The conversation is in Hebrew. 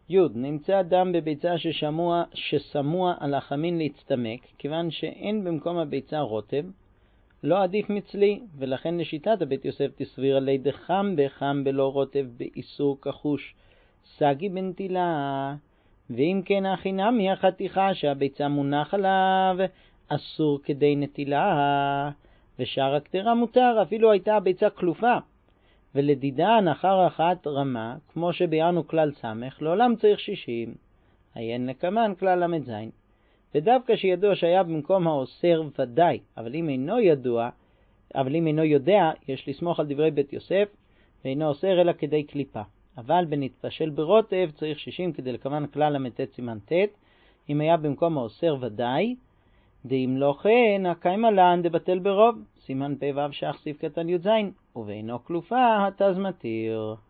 י' נמצא דם בביצה ששמוע על החמין להצטמק, כיוון שאין במקום הביצה רוטב, לא עדיף מצלי, ולכן לשיטת הבית יוסף תסביר עלי דחם בחם בלא רוטב באיסור כחוש סגי בנטילה. ואם כן החינם היא החתיכה שהביצה מונח עליו אסור כדי נטילה, ושאר הקטרה מותר אפילו הייתה הביצה כלופה. ולדידן אחר אחת רמה, כמו שביארנו כלל סמך, לעולם צריך 60. עיין נקמן כלל למד זין. ודווקא שידוע שהיה במקום האוסר ודאי, אבל אם אינו יודע, יש לסמוך על דברי בית יוסף, ואינו אוסר אלא כדי קליפה. אבל בנתפשל ברוטב צריך 60 כדי לקמן כלל למד סימן ט', אם היה במקום האוסר ודאי, דאם לא כן, הקיימה לן דבטל ברוב, סימן פ' ו' שח סעיף קטן י' זין, ובאינו כלופה התז מתיר.